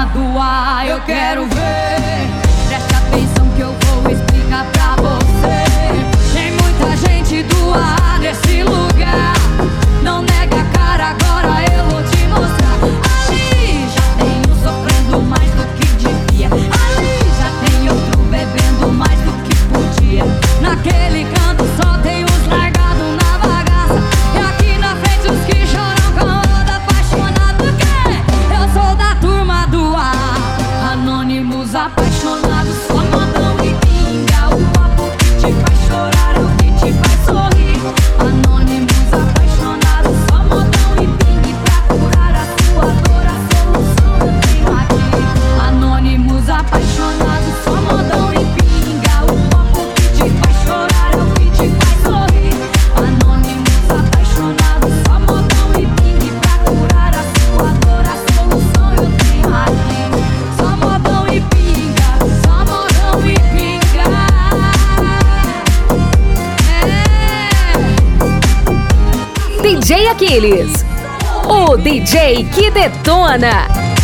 turma do ar, eu quero ver. Preste atenção que eu vou explicar pra você. Tem muita gente do ar nesse lugar. Não nega a cara, agora eu vou te mostrar. Ali já tem um sofrendo mais do que devia. Ali já tem outro bebendo mais do que podia. Naquele canto só tem os largados na bagaça. E aqui na frente os que choram com onda apaixonado. Porque eu sou da turma do ar. Anônimos apaixonados, só modão e pinga. O papo que te faz chorar é o que te faz sorrir. Anônimos apaixonados, só modão e pinga. E pra curar a sua dor, a solução eu tenho aqui. Anônimos apaixonados, só modão e pinga. O papo que te faz chorar é o que te faz sorrir. Anônimos apaixonados, só modão e pinga. E pra curar a sua dor, a solução eu tenho aqui. Só modão e pinga, só modão e pinga. DJ Aquiles, o DJ que detona.